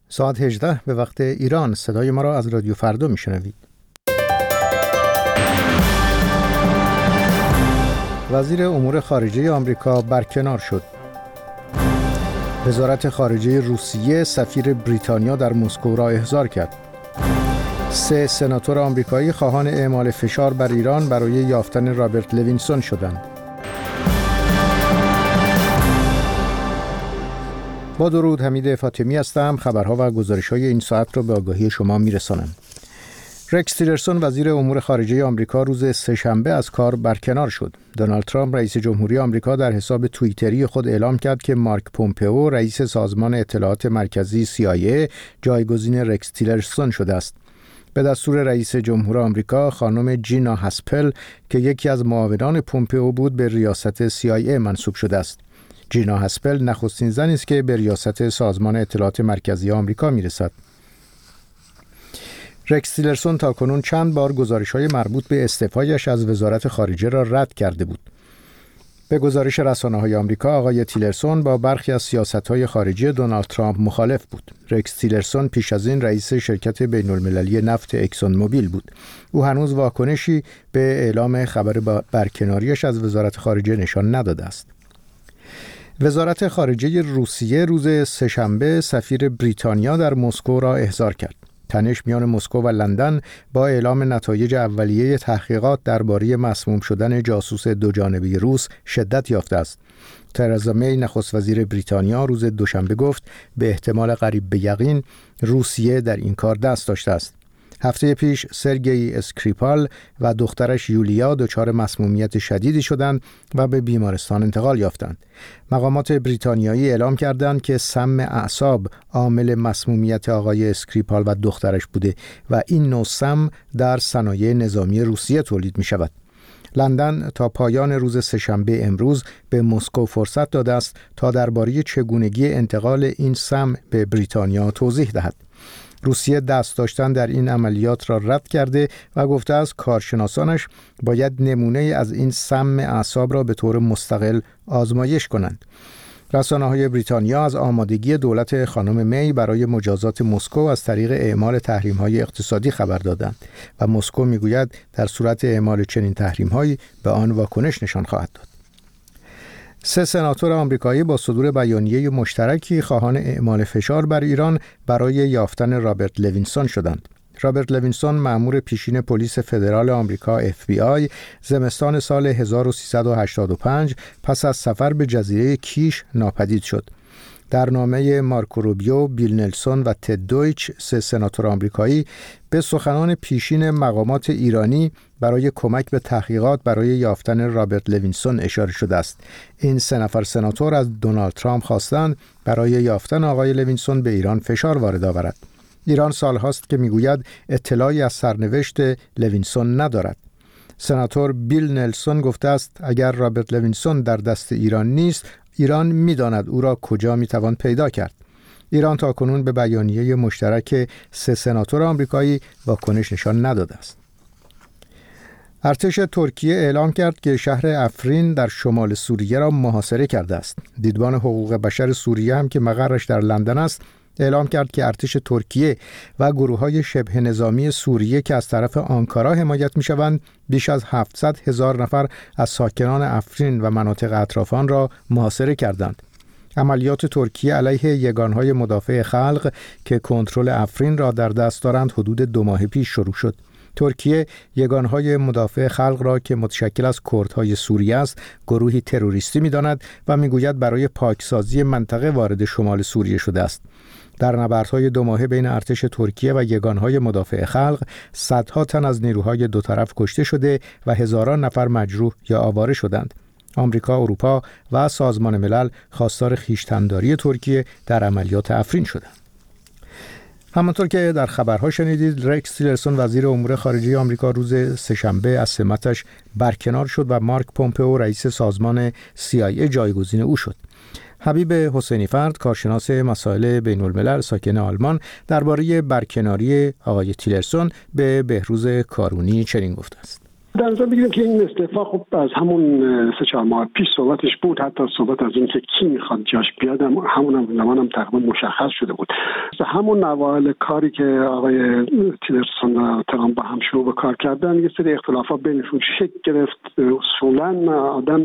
ساعت 18 به وقت ایران. صدای ما را از رادیو فردا میشنوید. وزیر امور خارجه آمریکا برکنار شد. وزارت خارجه روسیه سفیر بریتانیا در مسکو را احضار کرد. 3 سناتور آمریکایی خواهان اعمال فشار بر ایران برای یافتن رابرت لوینسون شدند. با درود، حمید فاطمی هستم. خبرها و گزارش‌های این ساعت را به آگاهی شما می‌رسانم. رکس تیلرسون وزیر امور خارجه آمریکا روز سه‌شنبه از کار برکنار شد. دونالد ترامپ رئیس جمهوری آمریکا در حساب توییتری خود اعلام کرد که مارک پومپئو رئیس سازمان اطلاعات مرکزی CIA جایگزین رکس تیلرسون شده است. به دستور رئیس جمهور آمریکا خانم جینا هاسپل که یکی از معاونان پومپئو بود به ریاست CIA منصوب شده است. جینا هاسپل نخستین زنی است که به ریاست سازمان اطلاعات مرکزی آمریکا میرسد. رکس تیلرسون تاکنون چند بار گزارش‌های مربوط به استعفایش از وزارت خارجه را رد کرده بود. به گزارش رسانه‌های آمریکا، آقای تیلرسون با برخی از سیاست‌های خارجی دونالد ترامپ مخالف بود. رکس تیلرسون پیش از این رئیس شرکت بین‌المللی نفت اکسون موبیل بود. او هنوز واکنشی به اعلام خبر برکناریش از وزارت خارجه نشان نداده است. وزارت خارجه روسیه روز سه‌شنبه سفیر بریتانیا در مسکو را احضار کرد. تنش میان مسکو و لندن با اعلام نتایج اولیه تحقیقات درباره مسموم شدن جاسوس دوجانبه روس شدت یافته است. ترزا می نخست وزیر بریتانیا روز دوشنبه گفت به احتمال قریب به یقین روسیه در این کار دست داشته است. هفته پیش سرگئی اسکریپال و دخترش یولیا دچار مسمومیت شدیدی شدند و به بیمارستان انتقال یافتند. مقامات بریتانیایی اعلام کردند که سم اعصاب عامل مسمومیت آقای اسکریپال و دخترش بوده و این نوع سم در صنایع نظامی روسیه تولید می شود. لندن تا پایان روز سه‌شنبه امروز به مسکو فرصت داده است تا درباره چگونگی انتقال این سم به بریتانیا توضیح دهد. روسیه دست داشتن در این عملیات را رد کرده و گفته است کارشناسانش باید نمونه از این سم اعصاب را به طور مستقل آزمایش کنند. رسانه‌های بریتانیا از آمادگی دولت خانم می برای مجازات مسکو از طریق اعمال تحریم‌های اقتصادی خبر دادند و مسکو میگوید در صورت اعمال چنین تحریم‌هایی به آن واکنش نشان خواهد داد. 3 سناتور آمریکایی با صدور بیانیه مشترکی خواهان اعمال فشار بر ایران برای یافتن رابرت لوینسون شدند. رابرت لوینسون مأمور پیشین پلیس فدرال آمریکا FBI زمستان سال 1385 پس از سفر به جزیره کیش ناپدید شد. در نامه مارکو روبیو، بیل نلسون و تد دویچ 3 سناتور آمریکایی به سخنان پیشین مقامات ایرانی برای کمک به تحقیقات برای یافتن رابرت لوینسون اشاره شده است. این 3 نفر سناتور از دونالد ترامپ خواستند برای یافتن آقای لوینسون به ایران فشار وارد آورد. ایران سالهاست که میگوید اطلاعی از سرنوشت لوینسون ندارد. سناتور بیل نلسون گفته است اگر رابرت لوینسون در دست ایران نیست، ایران می‌داند او را کجا می‌توان پیدا کرد. ایران تاکنون به بیانیه مشترک 3 سناتور آمریکایی واکنش نشان نداده است. ارتش ترکیه اعلام کرد که شهر افرین در شمال سوریه را محاصره کرده است. دیدبان حقوق بشر سوریه هم که مقرش در لندن است، اعلام کرد که ارتش ترکیه و گروه‌های شبه نظامی سوریه که از طرف آنکارا حمایت می‌شوند، بیش از 700,000 نفر از ساکنان افرین و مناطق اطراف آن را محاصره کردند. عملیات ترکیه علیه یگانهای مدافع خلق که کنترل افرین را در دست دارند حدود 2 ماه پیش شروع شد. ترکیه یگانهای مدافع خلق را که متشکل از کردهای سوریه است گروهی تروریستی می‌داند و می‌گوید برای پاکسازی منطقه وارد شمال سوریه شده است. در نبردهای 2 ماهه بین ارتش ترکیه و یگانهای مدافع خلق صدها تن از نیروهای دو طرف کشته شده و هزاران نفر مجروح یا آواره شدند. آمریکا، اروپا و سازمان ملل خواستار خویشتن‌داری ترکیه در عملیات افرین شدند. همانطور که در خبرها شنیدید، رکس تیلرسون وزیر امور خارجه آمریکا روز سه‌شنبه از سمتش برکنار شد و مارک پومپئو رئیس سازمان CIA جایگزین او شد. حبیب حسینی فرد، کارشناس مسائل بین‌الملل ساکن آلمان، درباره برکناری آقای تیلرسون به بهروز کارونی چنین گفته است. در نظر بگیریم که این استعفا خب از همون 3-4 ماه پیش صحبتش بود، حتی صحبت از این که کی میخواد جاش بیاد همون زمان هم تقریبا مشخص شده بود. همون اوایل کاری که آقای تیلرسون و ترامپ با هم شروع به کار کردن، یه سری اختلافات بینشون شکل گرفت. اصولا آدم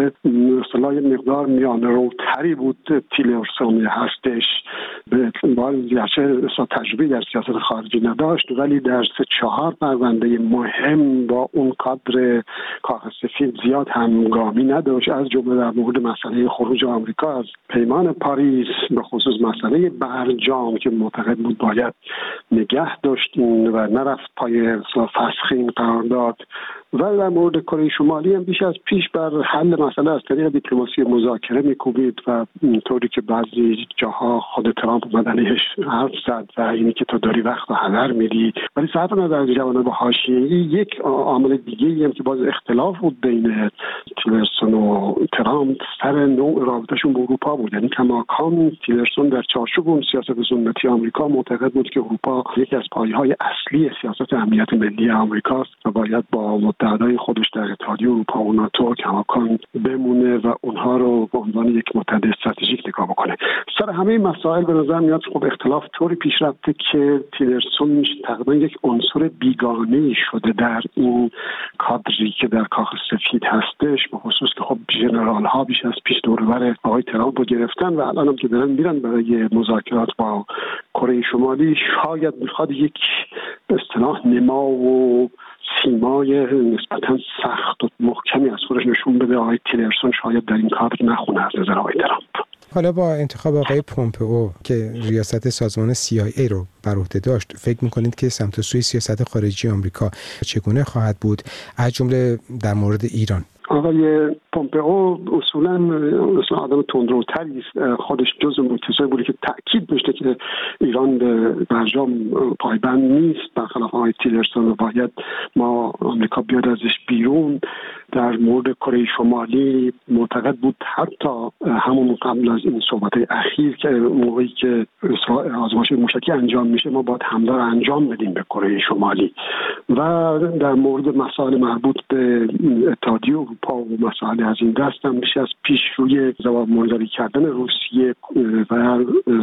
اصطلاح مقدار میانه روتری بود تیلرسون هستش، به اعتبار زیاده تجربه در سیاست خارجی نداشت، ولی در 3-4 پرونده مهم با اون کادر کاخ سفید زیاد همگامی نداشت، از جمله در مورد مسئله خروج آمریکا از پیمان پاریس، به خصوص مسئله برجام که معتقد بود باید نگه داشتیم و نرفت پای فسخ این قرارداد، و در مورد کره شمالی هم بیش از پیش بر حل مسئله از طریق دیپلماسی مذاکره میکوبید و اینطوری که بعضی جاها خود ترامپ اومدنش حرف زد و اینی که تو داری وقت و هدر میدی. ولی صرف نظر از جوانب حاشیه‌ای، یک عامل دیگه هم که باز اختلاف بود بین تیلرسون و ترامپ سر نوع رابطهشون با اروپا بود. یعنی کماکان تیلرسون در چارچوب اون سیاست سنتی آمریکا معتقد بود که اروپا یکی از پایه‌های اصلی سیاست امنیت ملی آمریکاست و باید با متحدای خودش در اتحادیه اروپا و ناتو کماکان بمونه و اونها رو به عنوان یک متحد استراتژیک نگاه بکنه. سر همه مسائل به نظر میاد خب اختلاف طوری پیش رفته که تیلرسون تقریبا یک عنصر بیگانه شده در این کادری که در کاخ سفید هستش، به خصوص که خب ژنرال ها بیش از پیش دور و بر آقای ترامپ رو گرفتن و الان هم که دارن میرن برای مذاکرات با کره شمالی. شاید میخواد یک به اصطلاح نما و سیمای نسبتا سخت و محکمی از خودش نشون بده. آقای تیلرسون شاید در این کادر نخونه از نظر آقای ترامپ. حالا با انتخاب آقای پومپئو که ریاست سازمان CIA رو بر عهده داشت، فکر می‌کنید که سمت و سوی سیاست خارجی آمریکا چگونه خواهد بود، از جمله در مورد ایران؟ آقای پومپئو اصولا آدم تندروتری است. خودش جزو کسایی بوده که تأکید داشته که ایران به برجام پایبند نیست، برخلاف آقای تیلرسون و باید ما آمریکا بیاد ازش بیرون. در مورد کره شمالی معتقد بود حتی همون قبل از این صحبت اخیر که موقعی که آزمایش موشکی انجام میشه ما باید حمله رو انجام بدیم به کره شمالی. و در مورد مسائل مربوط به اتحادیه اروپا و مسائل از این دست هم میشه از پیش روی جواب منظوری کردن روسیه و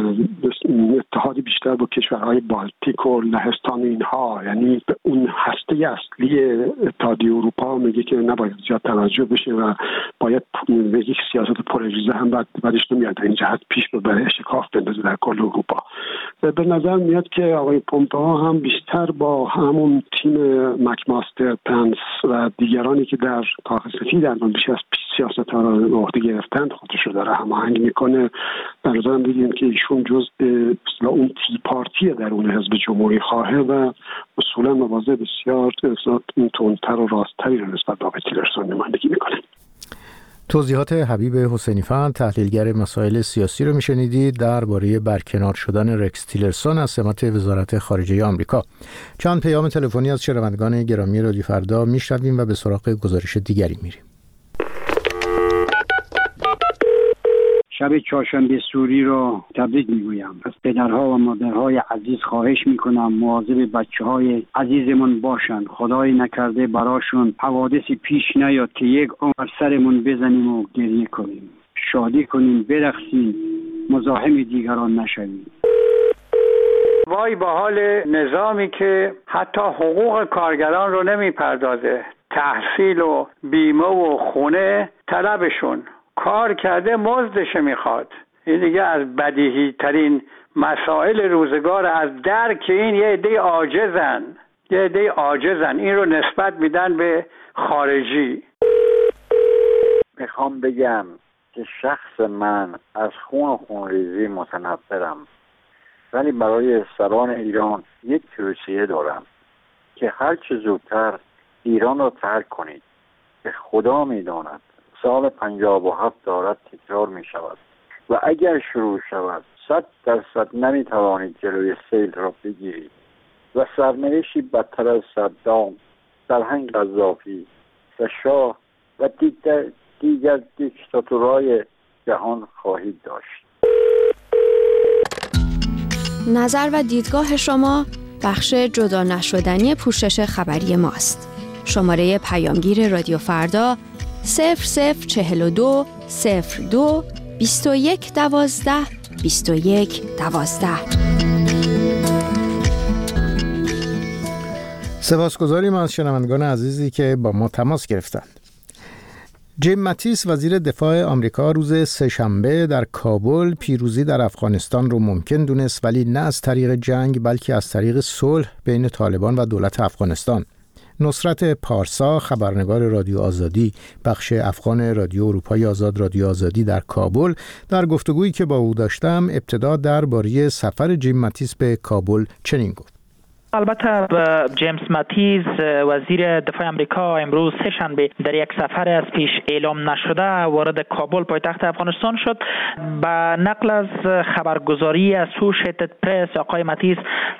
اتحاد بیشتر با کشورهای بالتیک و لهستان اینها، یعنی به اون هسته اصلی اتحادیه اروپا میگه که نباید زیاد توجه بشه و باید یک سیاست پراریزه هم بعدش نمیاد این جهت پیش ببره، اشکاف بندازه در کل اروپا. به نظر میاد که آقای پومپئو هم بیشتر با همون تیم مکماستر، پنس و دیگرانی که در کاخ سفید در بیش از سیاست ها رو به عهده گرفتند خودش رو داره هماهنگ میکنه. در نظر میگیم که ایشون جزء اون تی پارتی درون حزب جمهوری خواهه و اصولا مواضع بسیار تندتر و راستتری رو نسبت به آقای تیلرسون نمایندگی میکنه. توضیحات حبیب حسینی فند، تحلیلگر مسائل سیاسی رو میشنیدید درباره برکنار شدن رکس تیلرسون از سمت وزارت خارجه آمریکا. چند پیام تلفنی از شنوندگان گرامی رادیو فردا میشنویم و به سراغ گزارش دیگری میریم. شب چهارشنبه سوری را تبریک میگویم. از پدرها و مادرهای عزیز خواهش میکنم مواظب بچه‌های عزیزمون باشن. خدای نکرده براشون حوادثی پیش نیاد که یک عمر سرمون بزنیم و گریه کنیم. شادی کنیم، برقصیم، مزاحم دیگران نشویم. وای با حال نظامی که حتی حقوق کارگران رو نمیپردازه، تحصیل و بیمه و خونه طلبشون، کار کرده مزدش میخواد. این دیگه از بدیهی ترین مسائل روزگار. از درک این یه عده عاجزن این رو نسبت میدن به خارجی. میخوام بگم که شخص من از خون و خونریزی متنفرم، ولی برای سران ایران یک توصیه دارم که هر چه زودتر ایران را ترک کنید که خدا میداند سال 57 دارد تکرار می شود و اگر شروع شود 100% نمی توانید جلوی سیل را بگیرید و سرنوشتی بدتر از صدام، سرهنگ قذافی و شاه و دیگر دیکتاتورهای جهان خواهید داشت. نظر و دیدگاه شما بخش جدا نشدنی پوشش خبری ماست. شماره پیامگیر رادیو فردا 0042 02 21 12 21 12. سپاسگزاریم از شنوندگان عزیزی که با ما تماس گرفتند. جیم ماتیس وزیر دفاع آمریکا روز سه‌شنبه در کابل پیروزی در افغانستان رو ممکن دونست، ولی نه از طریق جنگ بلکه از طریق صلح بین طالبان و دولت افغانستان. نصرت پارسا، خبرنگار رادیو آزادی بخش افغان رادیو اروپای آزاد رادیو آزادی در کابل، در گفتگویی که با او داشتم ابتدا درباره سفر جیم ماتیس به کابل چنین گفت: البته جیمز ماتیس وزیر دفاع آمریکا امروز سه‌شنبه در یک سفر از پیش اعلام نشده وارد کابل پایتخت افغانستان شد. با نقل از خبرگزاری اسوشیتد پرس، آقای ماتیس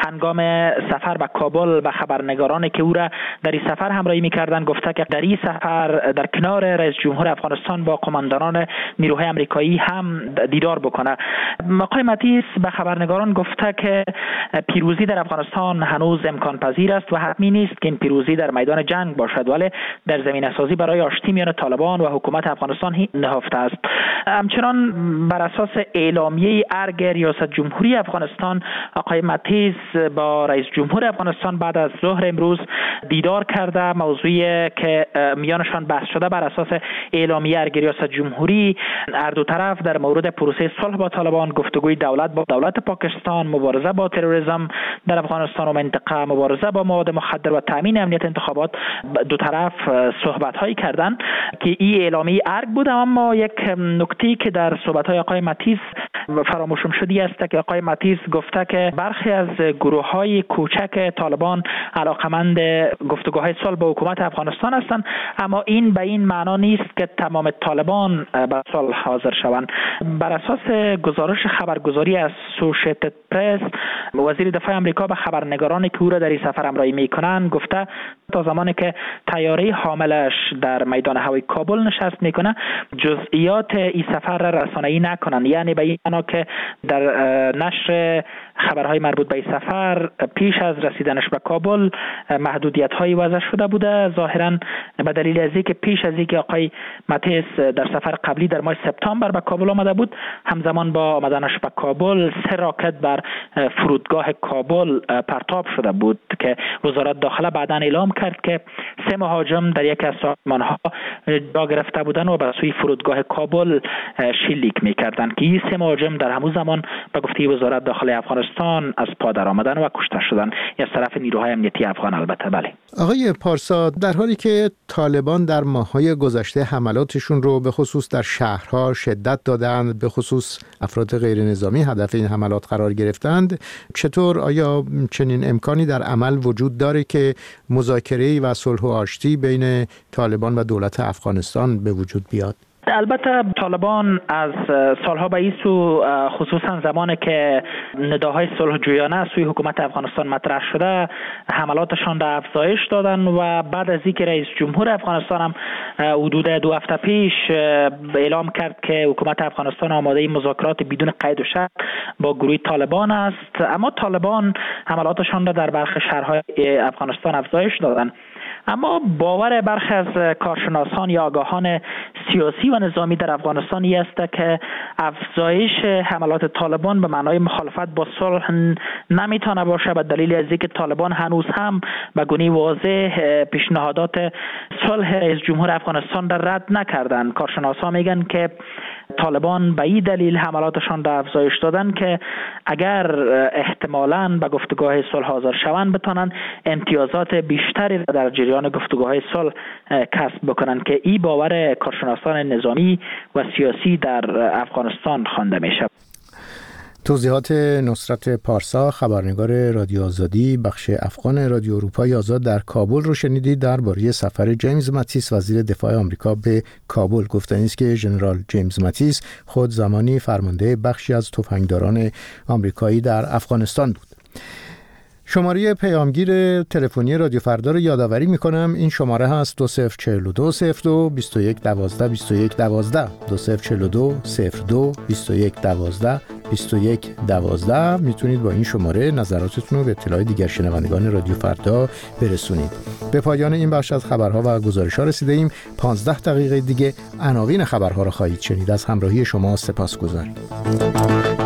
هنگام سفر به کابل و خبرنگارانی که او را در این سفر همراهی می‌کردند گفته که در این سفر در کنار رئیس جمهور افغانستان با قماندانان نیروهای آمریکایی هم دیدار بکنه. آقای ماتیس به خبرنگاران گفته که پیروزی در افغانستان هنوز امکان پذیر است و حتمی نیست که این پیروزی در میدان جنگ باشد، ولی در زمینه سازی برای آشتی میان طالبان و حکومت افغانستان نهفته است. همچنان بر اساس اعلامیه ارگ ریاست جمهوری افغانستان، آقای ماتیس با رئیس جمهور افغانستان بعد از ظهر امروز دیدار کرده. موضوعی که میانشان بحث شده بر اساس اعلامیه ارگ ریاست جمهوری، هر دو طرف در مورد پروسه صلح با طالبان، گفتگوی دولت با دولت پاکستان، مبارزه با تروریسم در افغانستان و منطقه، مبارزه با مواد مخدر و تامین امنیت انتخابات، دو طرف صحبت‌هایی کردند که این اعلامیه ارگ بود. اما یک نکته که در صحبت‌های آقای ماتیس فراموشم شدی است که آقای ماتیس گفته که برخی از گروه‌های کوچک طالبان علاقمند گفتگوهای صلح با حکومت افغانستان هستند، اما این به این معنا نیست که تمام طالبان به صلح حاضر شوند. بر اساس گزارش خبرگزاری از اسوشیتد پرس، وزیر دفاع آمریکا به خبرنگارانی که او را در این سفر همراهی میکنند گفته تا زمانی که طیاره حاملش در میدان هوایی کابل نشست میکنه جزئیات این سفر را رسانه‌ای نکنند. یعنی به این معنا که در نشر خبرهای مربوط به این سفر پیش از رسیدنش به کابل محدودیت‌هایی وضع شده بوده، ظاهراً به دلیل از اینکه پیش از اینکه آقای ماتیس در سفر قبلی در ماه سپتامبر به کابل آمده بود، همزمان با آمدنش به کابل 3 راکت بر فرودگاه کابل پرتاب شده بود که وزارت داخله بعداً اعلام کرد که 3 مهاجم در یک از ساختمان‌ها جا گرفته بودند و به سوی فرودگاه کابل شلیک می‌کردند که این 3 مهاجم در همون زمان به گفته وزارت داخله افغانستان از پا درآمدن و کشته شدند از طرف نیروهای امنیتی افغان. البته بله. آقای پارسا، در حالی که طالبان در ماه‌های گذشته حملاتشون رو به خصوص در شهرها شدت دادند، به خصوص افراد غیر نظامی هدف این حملات قرار گرفتند، چطور آیا چنین امکانی در عمل وجود داره که مذاکره و صلح و آشتی بین طالبان و دولت افغانستان به وجود بیاد؟ البته طالبان از سالها به این سو، خصوصا زمانی که نداهای صلح جویانه سوی حکومت افغانستان مطرح شده، حملاتشان را افزایش دادن و بعد از اینکه رئیس جمهور افغانستان هم حدود 2 هفته پیش اعلام کرد که حکومت افغانستان آماده مذاکرات بدون قید و شرط با گروه طالبان است، اما طالبان حملاتشان را در برخی شهرهای افغانستان افزایش دادن. اما باور برخی از کارشناسان یا آگاهان سیاسی و نظامی در افغانستان است که افزایش حملات طالبان به معنای مخالفت با صلح نمیتونه باشه، به دلیل از اینکه طالبان هنوز هم به گونه واضح پیشنهادات صلح رئیس جمهور افغانستان را رد نکردند. کارشناسان میگن که طالبان به این دلیل حملاتشان را افزایش دادن که اگر احتمالاً به گفتگوهای صلح حاضر شوند بتونن امتیازات بیشتری را در جریان گفتگوهای صلح کسب بکنن که این باور کارشناسان نظامی و سیاسی در افغانستان خوانده میشه. توضیحات نصرت پارسا، خبرنگار رادیو آزادی بخش افغان رادیو اروپای آزاد در کابل رو شنیدید درباره سفر جیمز ماتیس وزیر دفاع آمریکا به کابل. گفتنی است که ژنرال جیمز ماتیس خود زمانی فرمانده بخشی از تفنگداران آمریکایی در افغانستان بود. شماره پیامگیر تلفنی رادیو فردا رو یادآوری میکنم. این شماره هست 2042 02 21 12 21 12 2042 02 21 12 2112 میتونید با این شماره نظراتتون رو به اطلاع دیگر شنوندگان رادیو فردا برسونید. به پایان این بخش از خبرها و گزارش‌ها رسیدیم. 15 دقیقه دیگه عناوین خبرها رو خواهید شنید. از همراهی شما سپاسگزاریم.